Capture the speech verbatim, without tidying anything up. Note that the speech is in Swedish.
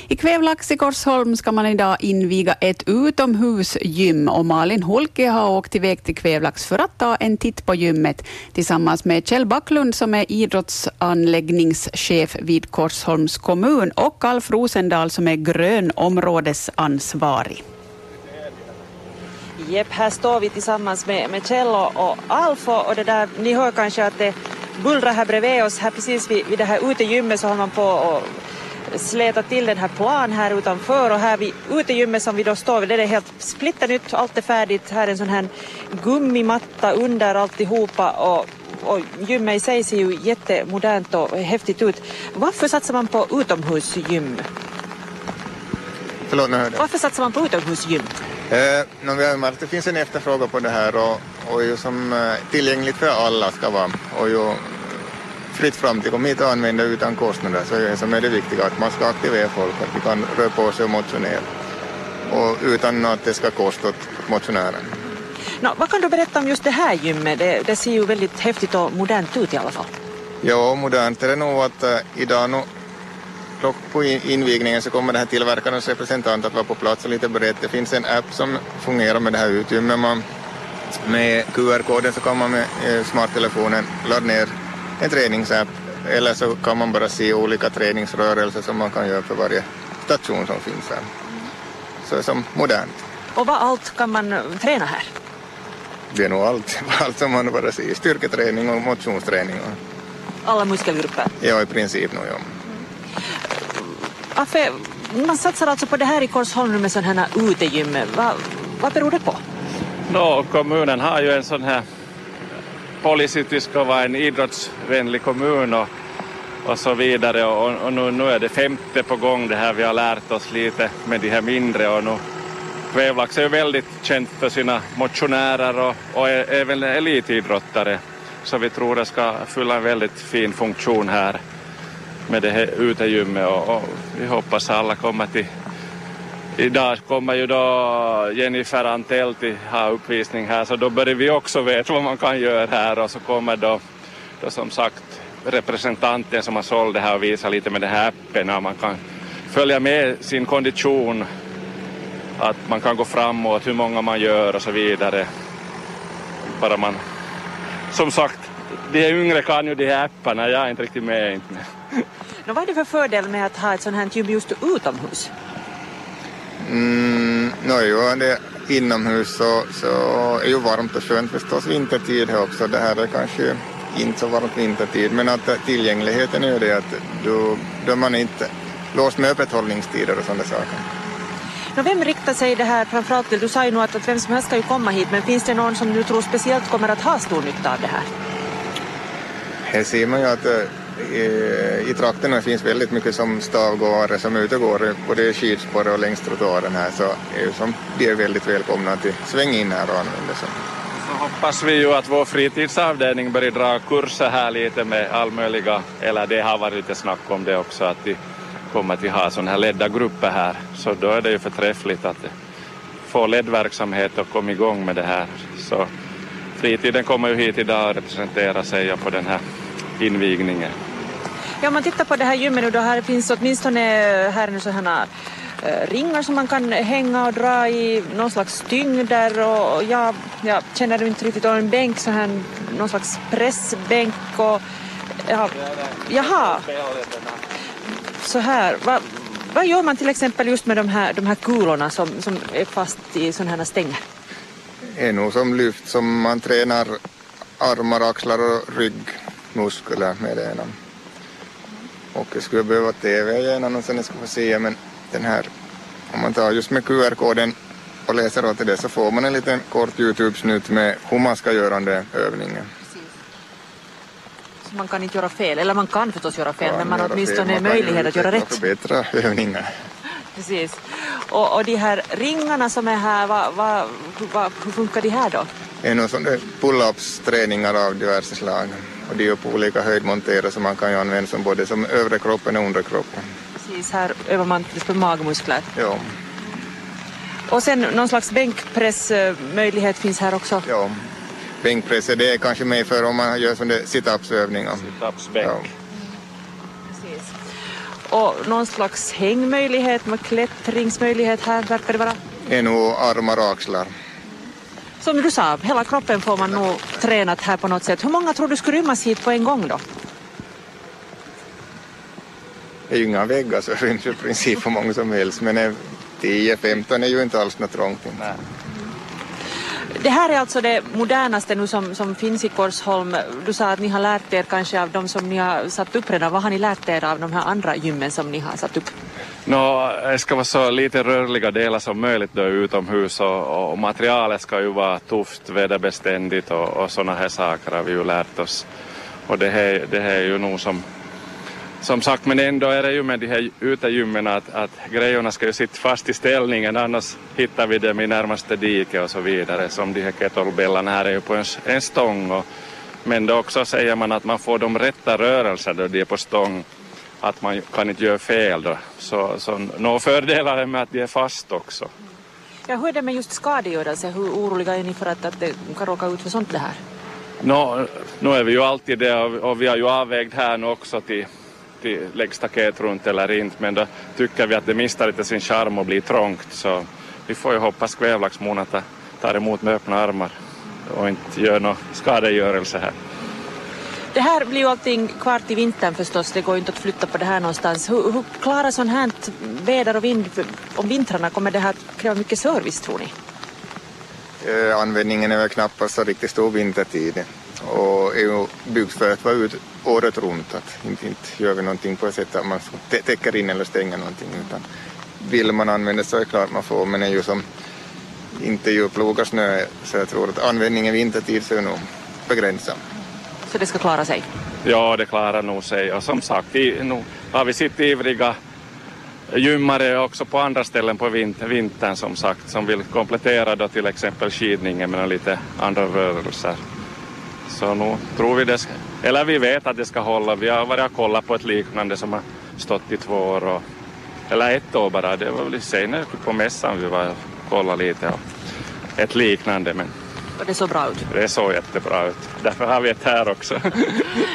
I Kvävlax i Korsholm ska man idag inviga ett utomhusgym och Malin Holke har åkt iväg till Kvävlax för att ta en titt på gymmet tillsammans med Kjell Backlund som är idrottsanläggningschef vid Korsholms kommun och Alf Rosendal som är grönområdesansvarig. Jepp, här står vi tillsammans med, med Kjell och Alf och det där, ni hör kanske att det bullrar här bredvid oss. Här precis vid, vid det här utegymmet så håller man på och släta till den här plan här utanför och här vid utegymmet som vi då står vid, det är helt splitternytt, allt är färdigt. Här är en sån här gummimatta under alltihopa och, och gymmet i sig ser ju jättemodernt och häftigt ut. Varför satsar man på utomhusgym? Förlåt, nu hörde jag. Varför satsar man på utomhusgym? Eh, vi har märkt att det finns en efterfrågan på det här och, och ju som eh, tillgängligt för alla ska vara och ju fritt fram till kom hit och använda utan kostnader så är det som är det viktiga att man ska aktivera folk, att vi kan röra på sig och motionera och utan att det ska kosta åt motionären. No, vad kan du berätta om just det här gymmet? Det, det ser ju väldigt häftigt och modernt ut i alla fall. Ja, modernt är det nog att uh, idag nu på invigningen så kommer det här tillverkarens representant att vara på plats och lite berätta. Det finns en app som fungerar med det här utrymmet. Man, med Q R-koden så kan man med eh, smarttelefonen ladda ner en träningsapp eller så kan man bara se olika träningsrörelser som man kan göra för varje station som finns här. Så det är som modernt. Och vad allt kan man träna här? Det är nog allt, allt som man bara ser. Styrketräning och motionsträning. Och... alla muskelgrupper? Ja, i princip nog, ja. Affe, man satsar alltså på det här i Korsholm med sådana här utegym. Va, vad beror det på? No, kommunen har ju en sån här policy att vi ska vara en idrottsvänlig kommun och, och så vidare. Och, och nu, nu är det femte på gång det här. Vi har lärt oss lite med de här mindre och nu Kvävlax är ju väldigt känt för sina motionärer och, och är även elitidrottare. Så vi tror det ska fylla en väldigt fin funktion här med det här utegymmet och, och vi hoppas alla kommer till. Idag kommer ju då Jennifer Antell till ha uppvisning här så då börjar vi också veta vad man kan göra här och så kommer då, då som sagt representanten som har sålt det här och visar lite med den här appen och man kan följa med sin kondition, att man kan gå framåt, hur många man gör och så vidare. Bara man, som sagt, de här yngre kan ju de här apparna, jag är inte riktigt med. Inte med. Nå, vad är det för fördel med att ha ett sånt här gym just utomhus? Mm, no, jo, det inomhus så, så är ju varmt och skönt förstås vintertid här också. Det här är kanske inte så varmt vintertid men att tillgängligheten är ju det att då, då man inte låst med öppethållningstider och sådana saker. Nå, vem riktar sig det här framförallt till? Du sa ju nog att, att vem som helst ska ju komma hit men finns det någon som du tror speciellt kommer att ha stor nytta av det här? Här ser man ju att i, i trakterna finns väldigt mycket som stavgåare som utegår både skidspår och längs trottoaren här så är som de är väldigt välkomna att svänga in här och använda sig. Så hoppas vi ju att vår fritidsavdelning börjar dra kurser här lite med allmöjliga, eller det har varit lite snack om det också att de kommer att ha sådana här ledda grupper här så då är det ju förträffligt att få ledverksamhet och komma igång med det här så fritiden kommer ju hit idag och representera sig på den här invigningen. Ja, om man tittar på det här gymmet nu då här finns åtminstone här en sådana äh, ringar som man kan hänga och dra i någon slags tyngder och jag, jag känner inte riktigt om en bänk så här någon slags pressbänk och ja, jaha så här vad, vad gör man till exempel just med de här, de här kulorna som, som är fast i sådana här stänger? Det är nog som lyft som man tränar armar, axlar och ryggmuskler med det ena. Och jag skulle behöva T V igen och sen ska få se men den här, om man tar just med Q R-koden och läser åt det så får man en liten kort YouTube-snutt med hur man ska göra den övningen. Precis. Så man kan inte göra fel, eller man kan förstås göra fel ja, men man har åtminstone man möjlighet att göra rätt. Förbättra övningar. Precis. Och, och de här ringarna som är här, vad, vad, vad, hur funkar de här då? Det är nog sådana pull-ups träningar av diverse slag. Och de är på olika höjdmonterer som man kan ju använda som både som övre kroppen och under kroppen. Precis, här övar man till exempel magmuskler. Ja. Och sen någon slags bänkpressmöjlighet finns här också. Ja, bänkpress det är kanske mer för om man gör sådana sit-ups-övningar. Sit-ups-bänk. Ja. Precis. och någon slags hängmöjlighet med klättringsmöjlighet här verkar det vara. Det är nog armar och axlar. Som du sa, hela kroppen får man nog tränat här på något sätt. Hur många tror du skulle rymmas hit på en gång då? Det är ju inga väggar så det ryms i princip hur många som helst. Men tio femton är ju inte alls något trångt. Inte. Det här är alltså det modernaste nu som, som finns i Korsholm. Du sa att ni har lärt er kanske av de som ni har satt upp redan. Vad har ni lärt er av de här andra gymmen som ni har satt upp? Nå, det ska vara så lite rörliga delar som möjligt då utomhus och, och materialet ska ju vara tufft, väderbeständigt och, och sådana här saker har vi ju lärt oss. Och det här, det här är ju nog som, som sagt, men ändå är det ju med de här utegymmen att, att grejerna ska ju sitta fast i ställningen, annars hittar vi dem i närmaste dike och så vidare. Som de här kettlebellarna här är ju på en, en stång. Och, men då också säger man att man får de rätta rörelser då de är på stång. Att man kan inte göra fel då. Så, så några fördelar är med att de är fast också. Ja, hur är det med just skadegörelse? Hur oroliga är ni för att, att det kan råka ut för sånt det här? Nå, nu är vi ju alltid det och, och vi har ju avvägt här nu också till, till läggstaket runt eller inte. Men då tycker vi att det mistar lite sin charm och blir trångt. Så vi får ju hoppas kvävlaxmon tar emot med öppna armar och inte gör någon skadegörelse här. Det här blir ju allting kvar till vintern förstås, det går ju inte att flytta på det här någonstans. Hur, hur klarar sån här väder och vind om vintrarna? Kommer det här att kräva mycket service tror ni? Eh, användningen är väl knappast så riktigt stor vintertid och är ju byggt för att vara ut året runt. Att inte, inte gör vi någonting på ett sätt att man täcker in eller stänger någonting. Utan vill man använda så är det klart man får, men är ju som inte ju plogar snö så jag tror att användningen vintertid så är nog begränsad. Så det ska klara sig? Ja, det klarar nog sig. Och som sagt, i, nu har vi sitt ivriga gymmare också på andra ställen på vinter, vintern som sagt, som vill komplettera då till exempel skidningen med lite andra rörelser. Så nu tror vi det, ska, eller vi vet att det ska hålla. Vi har varit och kollat på ett liknande som har stått i två år, och, eller ett år bara. Det var väl senare på mässan vi var och kollade lite. Och ett liknande, men och det såg bra ut? Det såg jättebra ut. Därför har vi ett här också.